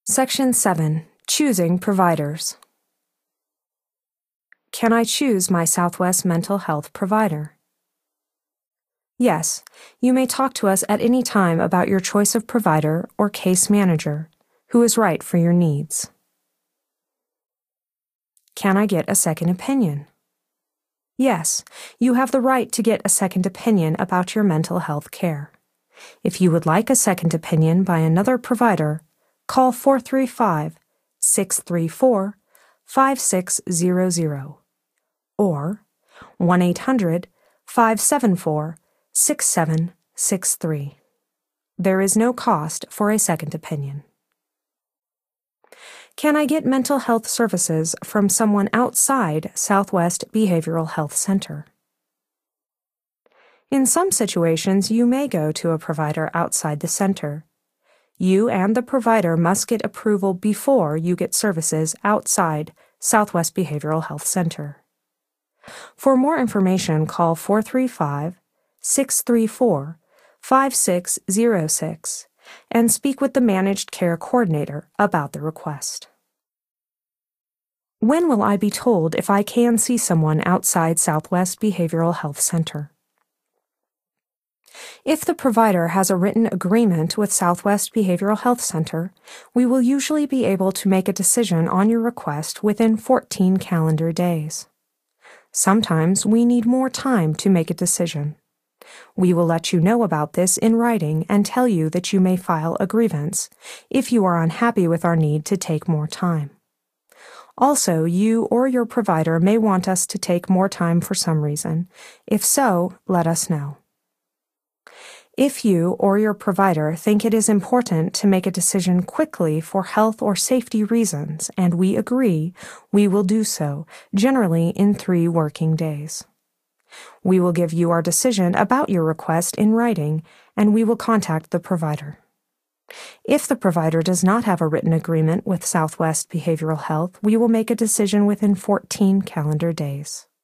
Section 7. Choosing Providers. Can I choose my Southwest mental health provider? Yes, you may talk to us at any time about your choice of provider or case manager who is right for your needs. Can I get a second opinion? Yes, you have the right to get a second opinion about your mental health care. If you would like a second opinion by another provider, call 435-634-5600 or 1-800-574-6763. There is no cost for a second opinion. Can I get mental health services from someone outside Southwest Behavioral Health Center? In some situations, you may go to a provider outside the center. You and the provider must get approval before you get services outside Southwest Behavioral Health Center. For more information, call 435-634-5606 and speak with the Managed Care Coordinator about the request. When will I be told if I can see someone outside Southwest Behavioral Health Center? If the provider has a written agreement with Southwest Behavioral Health Center, we will usually be able to make a decision on your request within 14 calendar days. Sometimes we need more time to make a decision. We will let you know about this in writing and tell you that you may file a grievance if you are unhappy with our need to take more time. Also, you or your provider may want us to take more time for some reason. If so, let us know. If you or your provider think it is important to make a decision quickly for health or safety reasons, and we agree, we will do so, generally in 3 working days. We will give you our decision about your request in writing, and we will contact the provider. If the provider does not have a written agreement with Southwest Behavioral Health, we will make a decision within 14 calendar days.